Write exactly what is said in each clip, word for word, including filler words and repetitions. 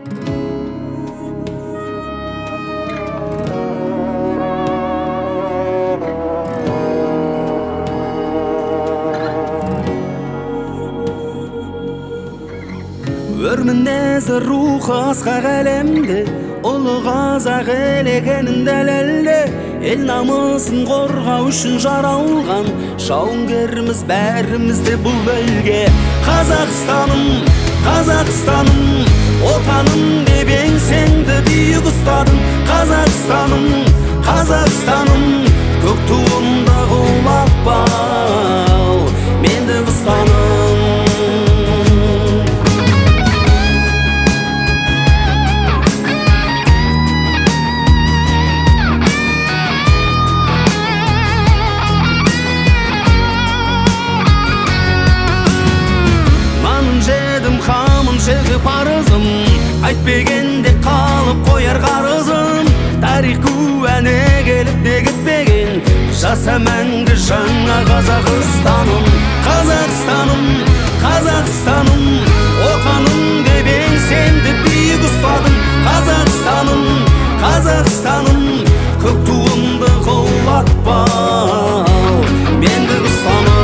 Өр мінезі рухы асқақ әлемде, ұлы қазақ елегенін дәлелде. Ел намысын қорғау үшін жаралған жауынгеріміз бәрімізде бұл белге. Қазақстаным, Қазақстаным, отаным деп еңсеңді биік ұстадың. Қазақстаным, Қазақстаным, көк туымды құлатпа, мендік ұстаным. Жегі парызым, айтпегенде қалып қояр қарызым. Тарих куәне келіп бекітпеген, жаса мәңгі жаңа Қазақстаным. Қазақстаным, Қазақстаным, отаным деп еңсеңді биік ұстадым. Қазақстаным, Қазақстаным, көк туымды құлатпа, мендік ұстаным.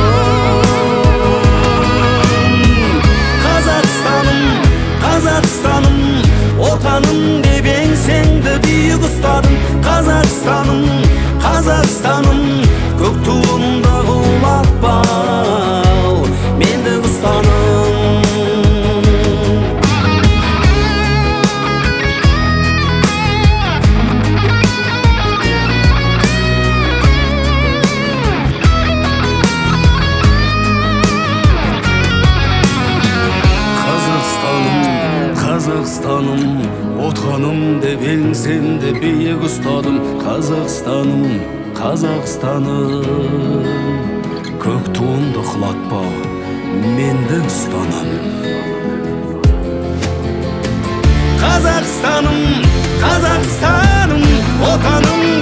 Қазақстаным, отаным деп еңсеңді биік ұстадың. Қазақстаным, Қазақстаным, көк туымды құлатпа, мендік ұстаным. Қазақстаным, отаным деп еңсемді биік ұстадым. Қазақстаным, Қазақстаным, көк туымды құлатпа, мендік ұстаным. Қазақстаным, Қазақстаным, отаным